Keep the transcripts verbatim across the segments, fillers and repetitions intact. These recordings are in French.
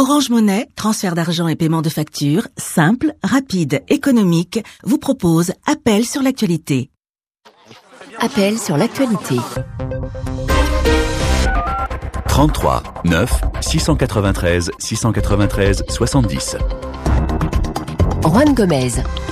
Orange Monnaie, transfert d'argent et paiement de factures, simple, rapide, économique, vous propose Appel sur l'actualité. Appel sur l'actualité. trente-trois neuf six cent quatre-vingt-treize six cent quatre-vingt-treize soixante-dix. Juan Gomez.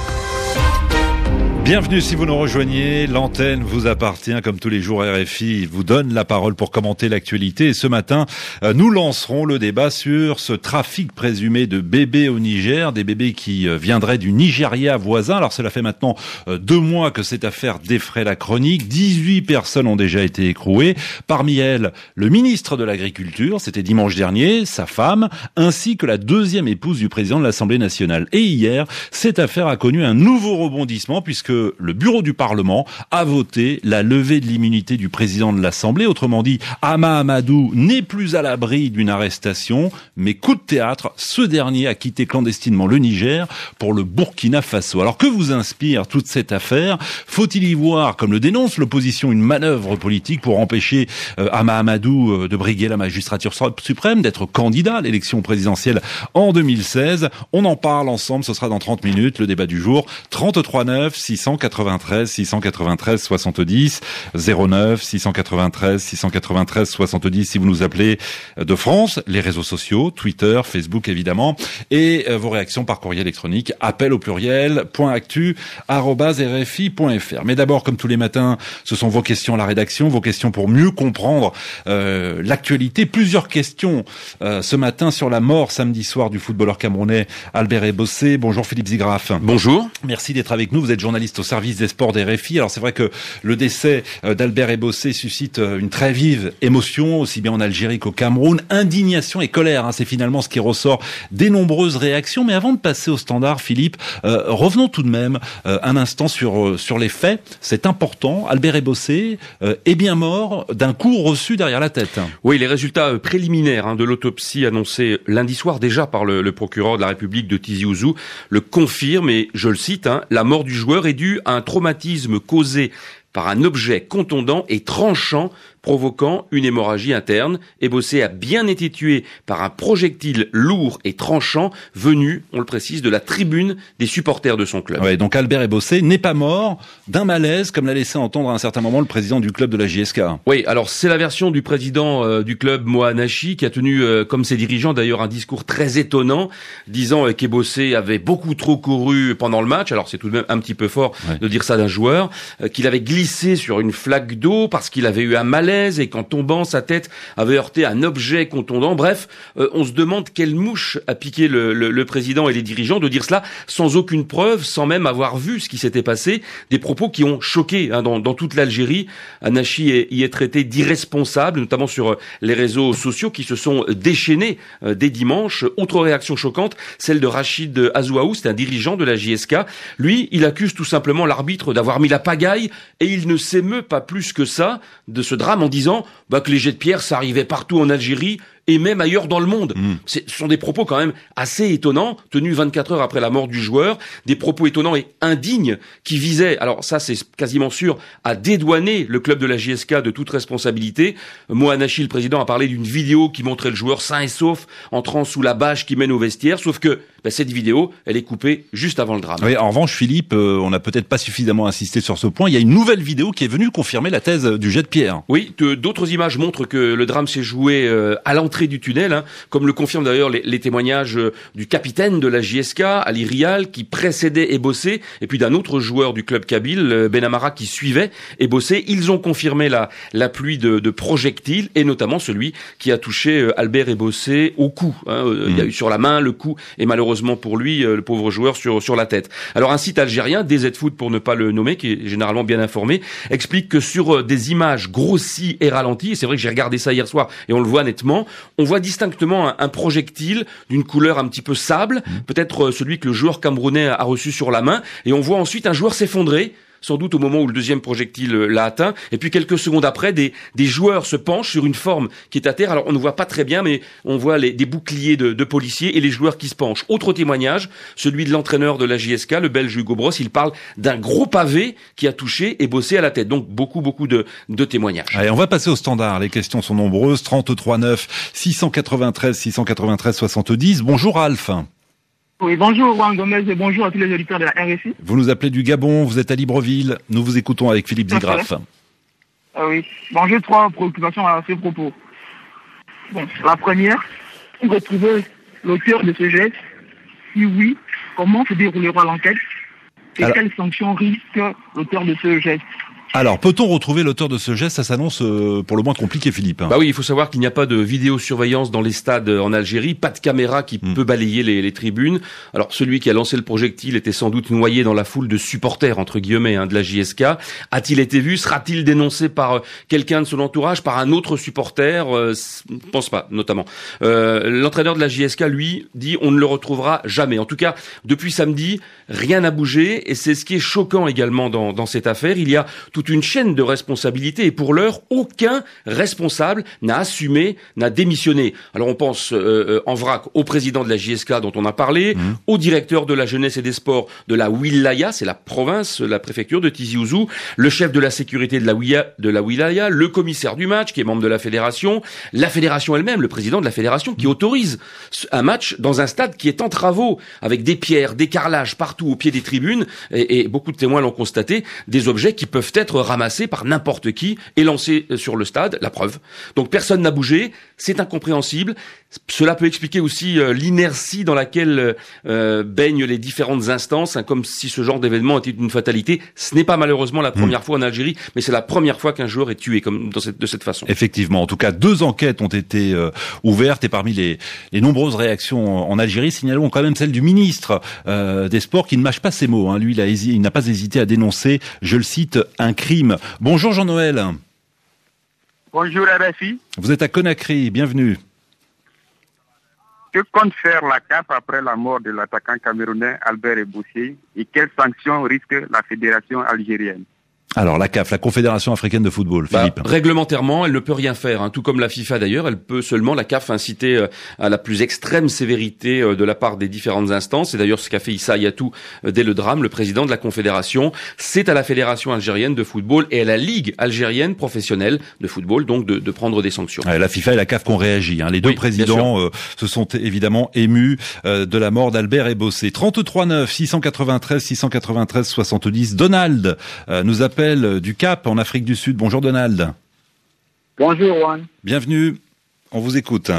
Bienvenue si vous nous rejoignez, l'antenne vous appartient comme tous les jours. R F I vous donne la parole pour commenter l'actualité et ce matin nous lancerons le débat sur ce trafic présumé de bébés au Niger, des bébés qui viendraient du Nigeria voisin. Alors cela fait maintenant deux mois que cette affaire défraie la chronique, dix-huit personnes ont déjà été écrouées, parmi elles le ministre de l'Agriculture, c'était dimanche dernier, sa femme, ainsi que la deuxième épouse du président de l'Assemblée nationale. Et hier, cette affaire a connu un nouveau rebondissement puisque le bureau du Parlement a voté la levée de l'immunité du président de l'Assemblée. Autrement dit, Hama Amadou n'est plus à l'abri d'une arrestation, mais coup de théâtre, ce dernier a quitté clandestinement le Niger pour le Burkina Faso. Alors que vous inspire toute cette affaire ? Faut-il y voir, comme le dénonce l'opposition, une manœuvre politique pour empêcher euh, Hama Amadou euh, de briguer la magistrature suprême, d'être candidat à l'élection présidentielle en deux mille seize ? On en parle ensemble, ce sera dans trente minutes, le débat du jour. trente-trois neuf six cent quatre-vingt-treize six cent quatre-vingt-treize soixante-dix, zéro neuf six cent quatre-vingt-treize six cent quatre-vingt-treize soixante-dix si vous nous appelez de France, les réseaux sociaux, Twitter, Facebook évidemment, et vos réactions par courrier électronique, appel au pluriel, point actu, arobase rfi point fr. Mais d'abord, comme tous les matins, ce sont vos questions à la rédaction, vos questions pour mieux comprendre euh, l'actualité. Plusieurs questions euh, ce matin sur la mort samedi soir du footballeur camerounais Albert Ebossé. Bonjour Philippe Zigraf. Bonjour. Merci d'être avec nous, vous êtes journaliste au service des sports des R F I. Alors c'est vrai que le décès d'Albert Ebossé suscite une très vive émotion, aussi bien en Algérie qu'au Cameroun. Indignation et colère, hein, c'est finalement ce qui ressort des nombreuses réactions. Mais avant de passer au standard, Philippe, euh, revenons tout de même euh, un instant sur euh, sur les faits. C'est important. Albert Ebossé euh, est bien mort d'un coup reçu derrière la tête. Oui, les résultats préliminaires hein, de l'autopsie annoncés lundi soir déjà par le, le procureur de la République de Tizi Ouzou le confirment. Et je le cite, hein, la mort du joueur est due à un traumatisme causé par un objet contondant et tranchant provoquant une hémorragie interne. Ebossé a bien été tué par un projectile lourd et tranchant venu, on le précise, de la tribune des supporters de son club. Ouais, donc Albert Ebossé n'est pas mort d'un malaise comme l'a laissé entendre à un certain moment le président du club de la J S K. Oui, alors c'est la version du président euh, du club Moha Nachi qui a tenu, euh, comme ses dirigeants d'ailleurs, un discours très étonnant disant euh, qu'Ebossé avait beaucoup trop couru pendant le match. Alors c'est tout de même un petit peu fort ouais. de dire ça d'un joueur, euh, qu'il avait glissé sur une flaque d'eau parce qu'il avait eu un malaise et qu'en tombant, sa tête avait heurté un objet contondant. Bref, euh, on se demande quelle mouche a piqué le, le, le président et les dirigeants de dire cela sans aucune preuve, sans même avoir vu ce qui s'était passé. Des propos qui ont choqué hein, dans, dans toute l'Algérie. Anachi y est traité d'irresponsable, notamment sur les réseaux sociaux qui se sont déchaînés euh, dès dimanche. Autre réaction choquante, celle de Rachid Azouaou, c'est un dirigeant de la J S K. Lui, il accuse tout simplement l'arbitre d'avoir mis la pagaille et il ne s'émeut pas plus que ça de ce drame en disant bah, que les jets de pierre, ça arrivait partout en Algérie et même ailleurs dans le monde. Mmh. C'est, ce sont des propos quand même assez étonnants, tenus vingt-quatre heures après la mort du joueur, des propos étonnants et indignes qui visaient, alors ça c'est quasiment sûr, à dédouaner le club de la J S K de toute responsabilité. Moha Nachi, le président, a parlé d'une vidéo qui montrait le joueur sain et sauf entrant sous la bâche qui mène au vestiaire, sauf que bah, cette vidéo, elle est coupée juste avant le drame. Oui, en revanche, Philippe, euh, on n'a peut-être pas suffisamment insisté sur ce point, il y a une nouvelle vidéo qui est venue confirmer la thèse du jet de pierre. Oui, de, d'autres images montrent que le drame s'est joué euh, à l'entrée du tunnel, hein, comme le confirment d'ailleurs les, les témoignages euh, du capitaine de la J S K, Ali Rial, qui précédait Ebossé, et puis d'un autre joueur du club kabyle, euh, Benamara, qui suivait Ebossé. Ils ont confirmé la, la pluie de, de projectiles, et notamment celui qui a touché euh, Albert Ebossé au cou. Hein, euh, mmh. Il y a eu sur la main, le cou, et malheureusement pour lui, euh, le pauvre joueur, sur, sur la tête. Alors un site algérien, D Z Foot pour ne pas le nommer, qui est généralement bien informé, explique que sur euh, des images grossies et ralenties, et c'est vrai que j'ai regardé ça hier soir, et on le voit nettement, on voit distinctement un, un projectile d'une couleur un petit peu sable, mmh. peut-être celui que le joueur camerounais a reçu sur la main, et on voit ensuite un joueur s'effondrer sans doute au moment où le deuxième projectile l'a atteint. Et puis quelques secondes après, des, des joueurs se penchent sur une forme qui est à terre. Alors on ne voit pas très bien, mais on voit les, des boucliers de, de policiers et les joueurs qui se penchent. Autre témoignage, celui de l'entraîneur de la J S K, le Belge Hugo Bross. Il parle d'un gros pavé qui a touché et bossé à la tête. Donc beaucoup, beaucoup de, de témoignages. Allez, on va passer au standard. Les questions sont nombreuses. trente-trois neuf, six cent quatre-vingt-treize, six cent quatre-vingt-treize, soixante-dix. Bonjour Alph. Oui, bonjour Juan Gomez et bonjour à tous les auditeurs de la R F I. Vous nous appelez du Gabon, vous êtes à Libreville. Nous vous écoutons avec Philippe Zigraf. Ah oui. Bon, j'ai trois préoccupations à ce propos. Bon, la première, pour retrouver l'auteur de ce geste. Si oui, comment se déroulera l'enquête et Alors... quelles sanctions risque l'auteur de ce geste? Alors, peut-on retrouver l'auteur de ce geste? Ça s'annonce euh, pour le moins compliqué, Philippe. Bah oui, il faut savoir qu'il n'y a pas de vidéosurveillance dans les stades en Algérie, pas de caméra qui mmh. peut balayer les, les tribunes. Alors, celui qui a lancé le projectile était sans doute noyé dans la foule de supporters, entre guillemets, hein, de la J S K. A-t-il été vu? Sera-t-il dénoncé par euh, quelqu'un de son entourage, par un autre supporter? euh, Je pense pas, notamment. Euh, l'entraîneur de la J S K, lui, dit on ne le retrouvera jamais. En tout cas, depuis samedi, rien n'a bougé, et c'est ce qui est choquant également dans, dans cette affaire. Il y a tout toute une chaîne de responsabilités et pour l'heure, aucun responsable n'a assumé, n'a démissionné. Alors on pense euh, en vrac au président de la J S K dont on a parlé, mmh. au directeur de la jeunesse et des sports de la Wilaya, c'est la province, la préfecture de Tizi Ouzou, le chef de la sécurité de la, Ouya, de la Wilaya, le commissaire du match qui est membre de la fédération, la fédération elle-même, le président de la fédération qui autorise un match dans un stade qui est en travaux avec des pierres, des carrelages partout au pied des tribunes et, et beaucoup de témoins l'ont constaté, des objets qui peuvent être ramassés par n'importe qui et lancés sur le stade, la preuve. Donc personne n'a bougé, c'est incompréhensible. Cela peut expliquer aussi euh, l'inertie dans laquelle euh, baignent les différentes instances, hein, comme si ce genre d'événement était une fatalité. Ce n'est pas malheureusement la première mmh. fois en Algérie, mais c'est la première fois qu'un joueur est tué comme dans cette, de cette façon. Effectivement, en tout cas, deux enquêtes ont été euh, ouvertes et parmi les, les nombreuses réactions en Algérie, signalons quand même celle du ministre euh, des Sports qui ne mâche pas ses mots. Hein. Lui, il, a hési- il n'a pas hésité à dénoncer, je le cite, un crime. Bonjour Jean-Noël. Bonjour R F I. Vous êtes à Conakry, bienvenue. Que compte faire la C A F après la mort de l'attaquant camerounais Albert Ebossé et quelles sanctions risque la fédération algérienne? Alors la C A F, la Confédération africaine de football, Philippe. Bah, réglementairement, elle ne peut rien faire, hein, tout comme la FIFA d'ailleurs. Elle peut seulement, la C A F, inciter euh, à la plus extrême sévérité euh, de la part des différentes instances. C'est d'ailleurs ce qu'a fait Issa Hayatou euh, dès le drame, le président de la Confédération. C'est à la Fédération algérienne de football et à la Ligue algérienne professionnelle de football, donc de, de prendre des sanctions. Ouais, la FIFA et la C A F qui ont réagi. Hein. Les deux oui, présidents euh, se sont évidemment émus euh, de la mort d'Albert Ebossé. trente-trois neuf, six cent quatre-vingt-treize, six cent quatre-vingt-treize, soixante-dix. Donald euh, nous appelle du Cap en Afrique du Sud. Bonjour Donald. Bonjour Juan. Bienvenue, on vous écoute.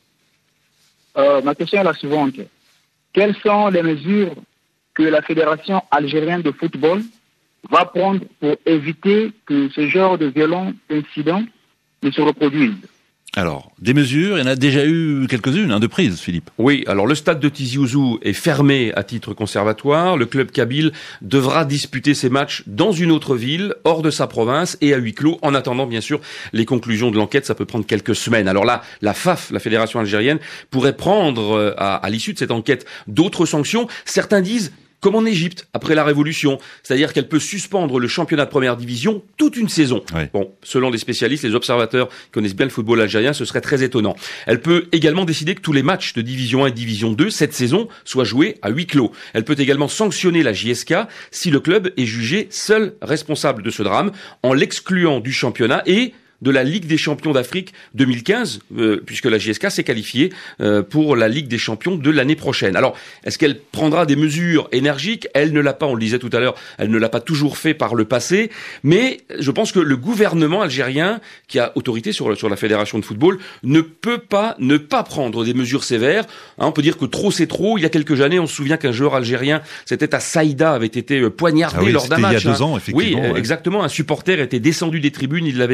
Euh, ma question est la suivante. Quelles sont les mesures que la Fédération algérienne de football va prendre pour éviter que ce genre de violents incidents ne se reproduisent? Alors, des mesures, il y en a déjà eu quelques-unes, hein, de prises, Philippe. Oui, alors le stade de Tizi Ouzou est fermé à titre conservatoire. Le club kabyle devra disputer ses matchs dans une autre ville, hors de sa province et à huis clos, en attendant bien sûr les conclusions de l'enquête. Ça peut prendre quelques semaines. Alors là, la F A F, la Fédération algérienne, pourrait prendre à, à l'issue de cette enquête d'autres sanctions. Certains disent comme en Égypte, après la Révolution. C'est-à-dire qu'elle peut suspendre le championnat de première division toute une saison. Oui. Bon, selon les spécialistes, les observateurs qui connaissent bien le football algérien, ce serait très étonnant. Elle peut également décider que tous les matchs de division un et division deux, cette saison, soient joués à huis clos. Elle peut également sanctionner la J S K si le club est jugé seul responsable de ce drame, en l'excluant du championnat et de la Ligue des champions d'Afrique deux mille quinze, euh, puisque la J S K s'est qualifiée euh, pour la Ligue des champions de l'année prochaine. Alors, est-ce qu'elle prendra des mesures énergiques? Elle ne l'a pas, on le disait tout à l'heure, elle ne l'a pas toujours fait par le passé, mais je pense que le gouvernement algérien, qui a autorité sur, sur la fédération de football, ne peut pas ne pas prendre des mesures sévères. Hein, on peut dire que trop c'est trop. Il y a quelques années, on se souvient qu'un joueur algérien, c'était à Saïda, avait été poignardé ah oui, lors d'un match. Il y a deux hein. ans, effectivement. Oui, ouais. exactement. Un supporter était descendu des tribunes, il l'avait poignardé.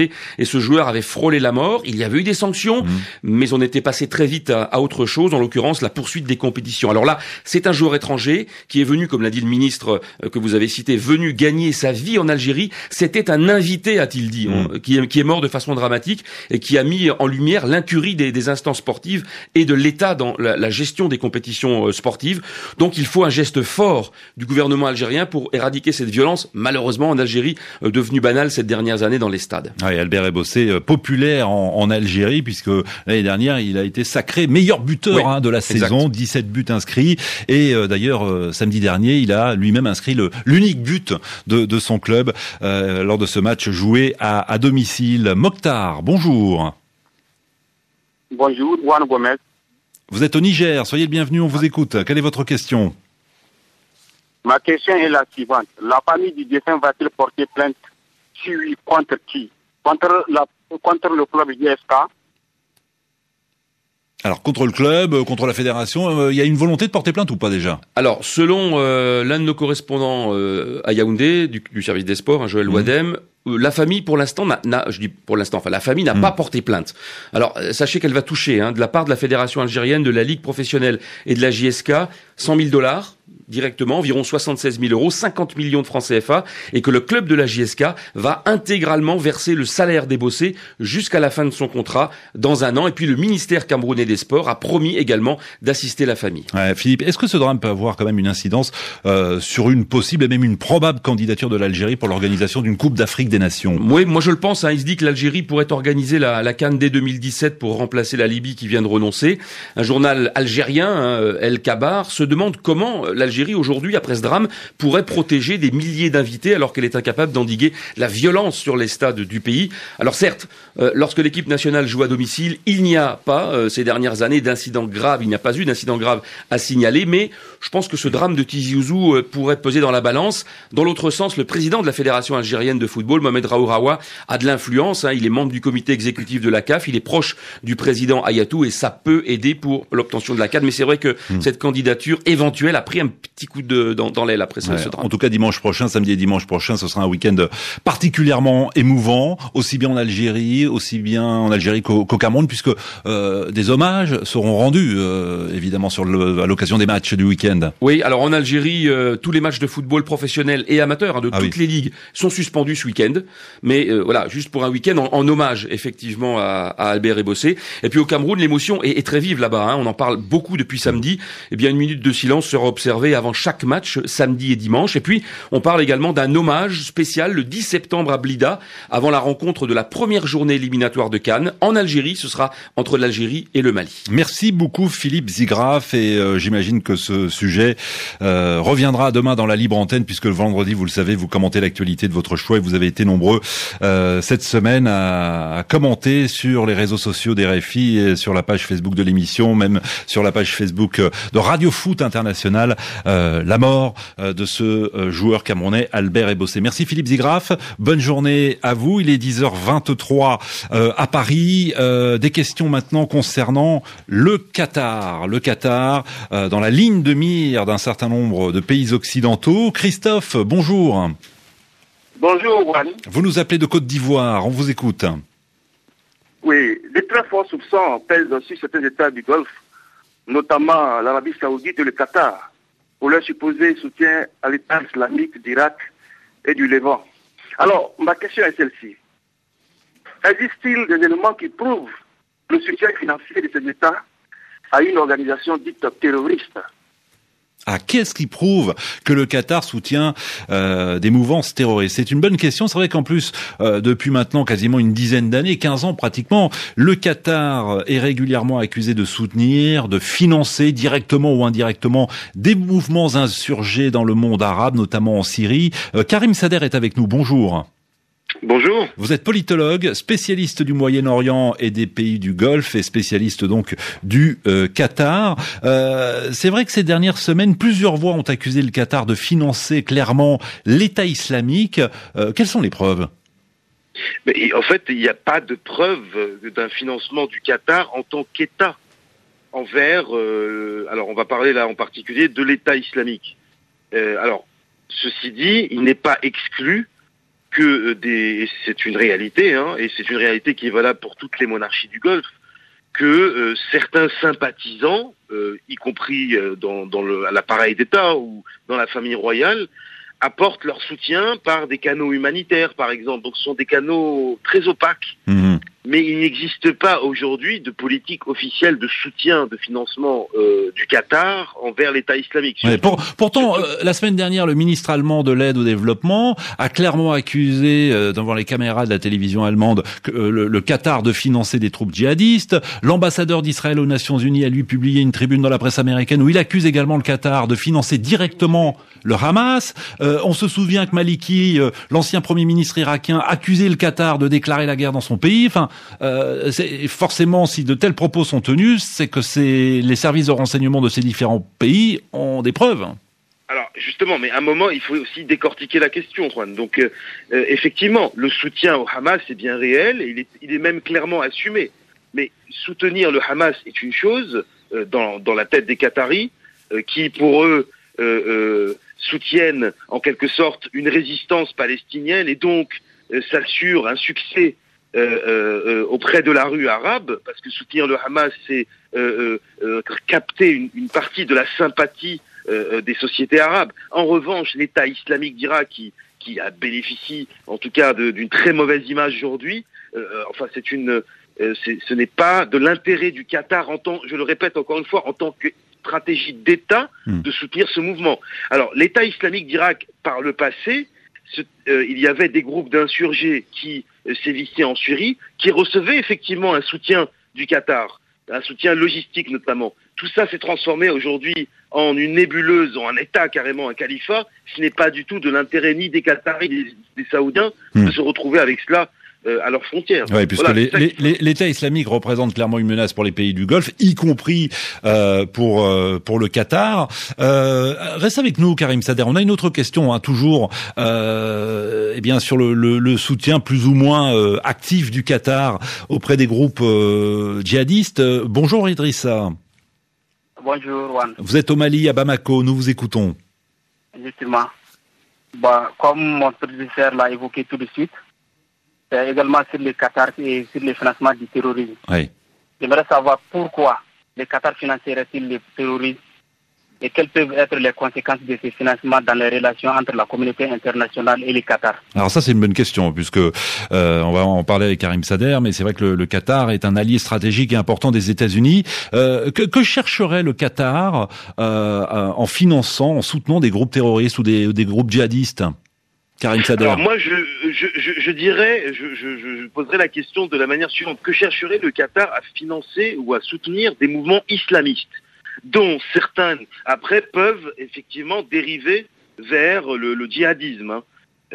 l'étranger et ce joueur avait frôlé la mort. Il y avait eu des sanctions, mmh. mais on était passé très vite à, à autre chose, en l'occurrence la poursuite des compétitions. Alors là, c'est un joueur étranger qui est venu, comme l'a dit le ministre euh, que vous avez cité, venu gagner sa vie en Algérie. C'était un invité, a-t-il dit, mmh. hein, qui, est, qui est mort de façon dramatique et qui a mis en lumière l'incurie des, des instances sportives et de l'État dans la, la gestion des compétitions euh, sportives. Donc il faut un geste fort du gouvernement algérien pour éradiquer cette violence, malheureusement en Algérie, euh, devenue banale ces dernières années dans les stades. Oui, Albert Ebossé, euh, populaire en, en Algérie, puisque l'année dernière, il a été sacré meilleur buteur oui, hein, de la exact. saison, dix-sept buts inscrits. Et euh, d'ailleurs, euh, samedi dernier, il a lui-même inscrit le, l'unique but de, de son club euh, lors de ce match joué à, à domicile. Mokhtar, bonjour. Bonjour, Juan Gomez. Vous êtes au Niger, soyez le bienvenu, on vous écoute. Quelle est votre question ? Ma question est la suivante. La famille du défunt va-t-il porter plainte? Si oui, contre qui? Contre, la, contre le club J S K? Alors, contre le club, contre la fédération, il euh, y a une volonté de porter plainte ou pas déjà? Alors, selon euh, l'un de nos correspondants euh, à Yaoundé, du, du service des sports, hein, Joël mmh. Ouadem, euh, la famille, pour l'instant, n'a, n'a, je dis pour l'instant, enfin, la famille n'a mmh. pas porté plainte. Alors, sachez qu'elle va toucher, hein, de la part de la fédération algérienne, de la Ligue professionnelle et de la J S K, cent mille dollars. Directement, environ soixante-seize mille euros, cinquante millions de francs C F A, et que le club de la J S K va intégralement verser le salaire des bossés jusqu'à la fin de son contrat dans un an. Et puis le ministère camerounais des Sports a promis également d'assister la famille. Ouais, Philippe, est-ce que ce drame peut avoir quand même une incidence euh, sur une possible et même une probable candidature de l'Algérie pour l'organisation d'une Coupe d'Afrique des Nations? Oui, moi je le pense. Hein, il se dit que l'Algérie pourrait organiser la, la CAN dès deux mille dix-sept pour remplacer la Libye qui vient de renoncer. Un journal algérien, hein, El Kabar, se demande comment l'Algérie aujourd'hui, après ce drame, pourrait protéger des milliers d'invités alors qu'elle est incapable d'endiguer la violence sur les stades du pays. Alors certes, euh, lorsque l'équipe nationale joue à domicile, il n'y a pas, euh, ces dernières années, d'incidents graves, il n'y a pas eu d'incidents graves à signaler, mais je pense que ce drame de Tizi Ouzou euh, pourrait peser dans la balance. Dans l'autre sens, le président de la Fédération algérienne de football, Mohamed Raouraoua, a de l'influence, hein, il est membre du comité exécutif de la C A F, il est proche du président Ayatou et ça peut aider pour l'obtention de la CAN, mais c'est vrai que mmh. cette candidature éventuelle a pris un petit coup de, dans, dans l'aile après ouais, ce drame. En tout cas, dimanche prochain, samedi et dimanche prochain, ce sera un week-end particulièrement émouvant, aussi bien en Algérie, aussi bien en Algérie qu'au, qu'au Cameroun, puisque euh, des hommages seront rendus, euh, évidemment, sur le, à l'occasion des matchs du week-end. Oui, alors en Algérie, euh, tous les matchs de football professionnels et amateurs hein, de ah toutes oui. les ligues sont suspendus ce week-end, mais euh, voilà, juste pour un week-end en, en hommage, effectivement, à, à Albert Ebossé. Et puis au Cameroun, l'émotion est, est très vive là-bas, hein, on en parle beaucoup depuis samedi. Eh bien, une minute de silence sera observée avant chaque match, samedi et dimanche. Et puis, on parle également d'un hommage spécial le dix septembre à Blida, avant la rencontre de la première journée éliminatoire de Cannes. En Algérie, ce sera entre l'Algérie et le Mali. Merci beaucoup Philippe Zigraf, et euh, j'imagine que ce sujet euh, reviendra demain dans la libre antenne, puisque le vendredi, vous le savez, vous commentez l'actualité de votre choix, et vous avez été nombreux euh, cette semaine à, à commenter sur les réseaux sociaux des R F I, et sur la page Facebook de l'émission, même sur la page Facebook de Radio Foot International, euh, la mort euh, de ce euh, joueur camerounais Albert Ebossé. Merci Philippe Zigraf, bonne journée à vous. Il est dix heures vingt-trois euh, à Paris. Euh, des questions maintenant concernant le Qatar. Le Qatar, euh, dans la ligne de mire d'un certain nombre de pays occidentaux. Christophe, bonjour. Bonjour, Juan. Vous nous appelez de Côte d'Ivoire, on vous écoute. Oui, de très forts soupçons pèsent sur certains États du Golfe, notamment l'Arabie Saoudite et le Qatar, pour leur supposé soutien à l'État islamique d'Irak et du Levant. Alors, ma question est celle-ci. Existe-t-il des éléments qui prouvent le soutien financier de ces États à une organisation dite terroriste? Ah, qu'est-ce qui prouve que le Qatar soutient euh, des mouvances terroristes? C'est une bonne question. C'est vrai qu'en plus, euh, depuis maintenant quasiment une dizaine d'années, quinze ans pratiquement, le Qatar est régulièrement accusé de soutenir, de financer directement ou indirectement des mouvements insurgés dans le monde arabe, notamment en Syrie. Euh, Karim Sader est avec nous. Bonjour. Bonjour. Vous êtes politologue, spécialiste du Moyen-Orient et des pays du Golfe et spécialiste donc du euh, Qatar. Euh, c'est vrai que ces dernières semaines, plusieurs voix ont accusé le Qatar de financer clairement l'État islamique. Euh, quelles sont les preuves ? Mais en fait, il n'y a pas de preuve d'un financement du Qatar en tant qu'État envers, euh, alors on va parler là en particulier de l'État islamique. Euh, alors, ceci dit, il n'est pas exclu que des, c'est une réalité, hein, et c'est une réalité qui est valable pour toutes les monarchies du Golfe, que euh, certains sympathisants, euh, y compris euh, dans, dans le, à l'appareil d'État ou dans la famille royale, apportent leur soutien par des canaux humanitaires, par exemple. Donc ce sont des canaux très opaques. Mmh. Mais il n'existe pas aujourd'hui de politique officielle de soutien, de financement euh, du Qatar envers l'État islamique. Ouais, pour, pourtant, euh, la semaine dernière, le ministre allemand de l'aide au développement a clairement accusé euh, devant les caméras de la télévision allemande que, euh, le, le Qatar de financer des troupes djihadistes. L'ambassadeur d'Israël aux Nations Unies a lui publié une tribune dans la presse américaine où il accuse également le Qatar de financer directement le Hamas. Euh, on se souvient que Maliki, euh, l'ancien premier ministre irakien, accusait le Qatar de déclarer la guerre dans son pays. Enfin, Euh, c'est, forcément, si de tels propos sont tenus, c'est que c'est, les services de renseignement de ces différents pays ont des preuves. Alors, justement, mais à un moment, il faut aussi décortiquer la question, Juan. Donc, euh, euh, effectivement, le soutien au Hamas est bien réel, et il est, il est même clairement assumé. Mais soutenir le Hamas est une chose, euh, dans, dans la tête des Qataris, euh, qui, pour eux, euh, euh, soutiennent en quelque sorte une résistance palestinienne, et donc euh, s'assurent un succès Euh, euh, auprès de la rue arabe, parce que soutenir le Hamas, c'est euh, euh, capter une, une partie de la sympathie euh, des sociétés arabes. En revanche, l'État islamique d'Irak, qui, qui a bénéficié, en tout cas, de, d'une très mauvaise image aujourd'hui, euh, enfin, c'est une, euh, c'est, ce n'est pas de l'intérêt du Qatar, en tant, je le répète encore une fois, en tant que stratégie d'État, mmh. de soutenir ce mouvement. Alors, l'État islamique d'Irak, par le passé, ce, euh, il y avait des groupes d'insurgés qui sévissaient en Syrie, qui recevaient effectivement un soutien du Qatar, un soutien logistique notamment. Tout ça s'est transformé aujourd'hui en une nébuleuse, en un État carrément, un califat. Ce n'est pas du tout de l'intérêt ni des Qataris, ni des, des Saoudiens mmh. de se retrouver avec cela euh, à leurs frontières. Oui, puisque voilà, les, les, l'État islamique représente clairement une menace pour les pays du Golfe, y compris euh, pour euh, pour le Qatar. Euh, reste avec nous, Karim Sader. On a une autre question, hein, toujours, euh, eh bien sur le, le, le soutien plus ou moins euh, actif du Qatar auprès des groupes euh, djihadistes. Bonjour Idrissa. Bonjour Juan. Vous êtes au Mali, à Bamako. Nous vous écoutons. Justement, bah, comme mon prédécesseur l'a évoqué tout de suite, c'est également sur le Qatar et sur le financement du terrorisme. Oui. J'aimerais savoir pourquoi le Qatar financerait-il le terrorisme et quelles peuvent être les conséquences de ces financements dans les relations entre la communauté internationale et le Qatar. Alors ça, c'est une bonne question, puisque euh, on va en parler avec Karim Sader, mais c'est vrai que le, le Qatar est un allié stratégique et important des États-Unis. Euh, que, que chercherait le Qatar euh, en finançant, en soutenant des groupes terroristes ou des, des groupes djihadistes? Karim Sader. Alors moi, je, je, je, je dirais, je, je, je poserais la question de la manière suivante. Que chercherait le Qatar à financer ou à soutenir des mouvements islamistes, dont certains, après, peuvent effectivement dériver vers le, le djihadisme, hein.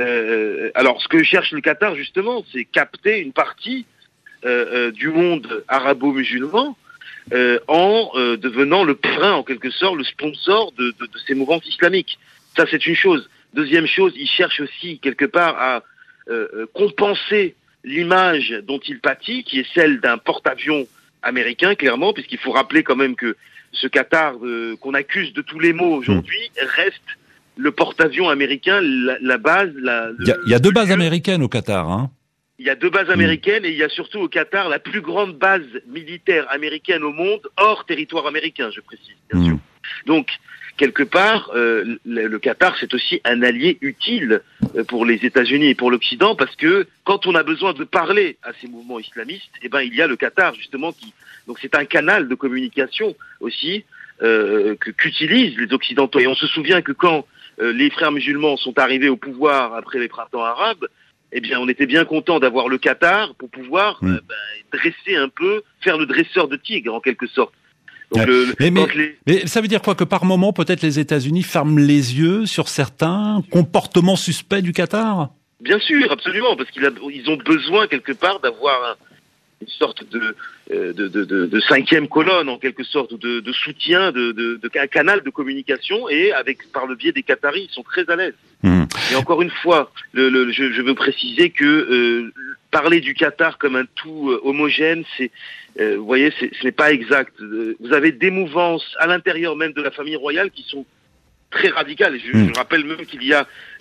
Euh, alors, ce que cherche le Qatar, justement, c'est capter une partie euh, euh, du monde arabo-musulman euh, en euh, devenant le parrain, en quelque sorte, le sponsor de, de, de ces mouvements islamiques. Ça, c'est une chose. Deuxième chose, il cherche aussi, quelque part, à euh, compenser l'image dont il pâtit, qui est celle d'un porte-avions américain, clairement, puisqu'il faut rappeler quand même que ce Qatar euh, qu'on accuse de tous les maux aujourd'hui reste le porte-avions américain, la, la base... La, il, y a, il y a deux bases américaines au Qatar, hein. Il y a deux bases américaines et il y a surtout au Qatar la plus grande base militaire américaine au monde, hors territoire américain, je précise, bien mmh. sûr. Donc, quelque part, euh, le, le Qatar, c'est aussi un allié utile pour les États-Unis et pour l'Occident, parce que quand on a besoin de parler à ces mouvements islamistes, eh ben, il y a le Qatar, justement, qui... Donc c'est un canal de communication aussi euh, que, qu'utilisent les Occidentaux. Et on se souvient que quand euh, les frères musulmans sont arrivés au pouvoir après les printemps arabes, eh bien, on était bien content d'avoir le Qatar pour pouvoir mmh. euh, ben, dresser un peu, faire le dresseur de tigre, en quelque sorte. Donc, ouais. le, mais, mais, les... mais ça veut dire quoi? Que par moment, peut-être les États-Unis ferment les yeux sur certains comportements suspects du Qatar? Bien sûr, absolument, parce qu'ils a, ils ont besoin quelque part d'avoir un, une sorte de, de, de, de, de cinquième colonne, en quelque sorte, de, de soutien, de, de, de, un canal de communication, et avec par le biais des Qataris, ils sont très à l'aise. Mmh. Et encore une fois, le, le, je, je veux préciser que euh, parler du Qatar comme un tout euh, homogène, c'est, euh, vous voyez, c'est, ce n'est pas exact. Euh, vous avez des mouvances à l'intérieur même de la famille royale qui sont très radicales. Je, mmh. je rappelle même qu'il y a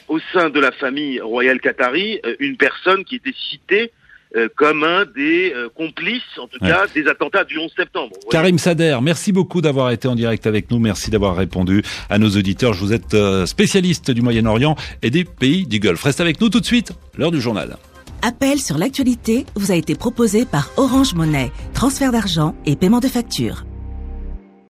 au sein de la famille royale qatari euh, une personne qui était citée euh, comme un des euh, complices, en tout ouais. cas, des attentats du onze septembre. Karim Sader, merci beaucoup d'avoir été en direct avec nous. Merci d'avoir répondu à nos auditeurs. Je vous êtes euh, spécialiste du Moyen-Orient et des pays du Golfe. Reste avec nous tout de suite, l'heure du journal. Appel sur l'actualité vous a été proposé par Orange Monnaie. Transfert d'argent et paiement de factures.